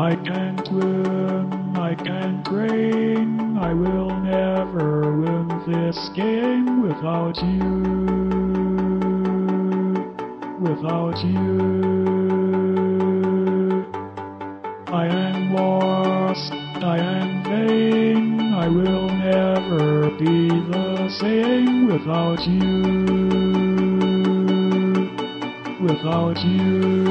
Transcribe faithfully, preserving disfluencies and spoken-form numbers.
I can't win, I can't reign, I will never win this game without you, without you. I am lost, I am vain, I will never be the same without you, without you.